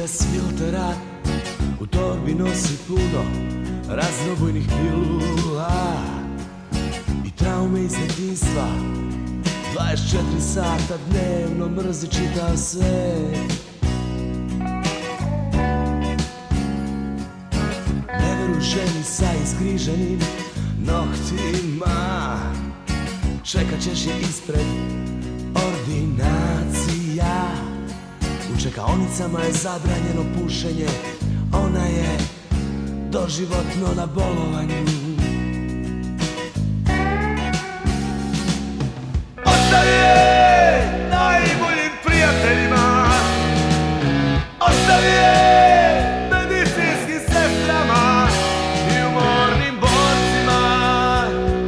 bez filtera, u torbi nosi puno raznobojnih pilula i traume iz detinjstva. 24 sata dnevno mrzi čitav svet. Ne veruj ženi sa iskriženim noktima, čekat ćeš je ispred ordinacija. U čekaonicama je zabranjeno pušenje, ona je doživotno na bolovanju. Ostavi je najboljim prijateljima, ostavi je medicinskim sestrama i umornim borcima,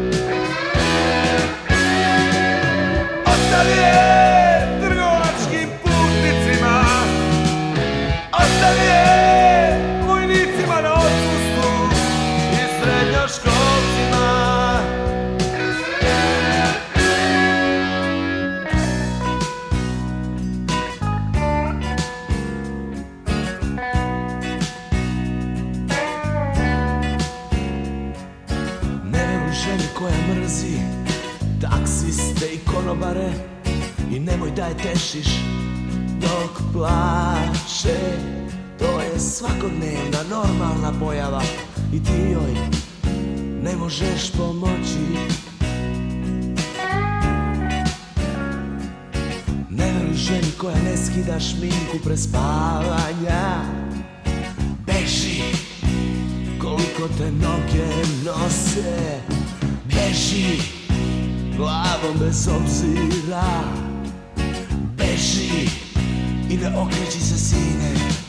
ostavi je trgovačkim putnicima, ostavi je vojnicima na odsustvu i srednjoškolcima. Ženi koja mrzi taksiste i konobare i nemoj da je tešiš dok plače. To je svakodnevna normalna pojava i ti joj ne možeš pomoći. Ne veruj ženi koja ne skida šminku pre spavanja. Beži koliko te noge nose, beži glavom bez obzira, beži i ne okreći se sine.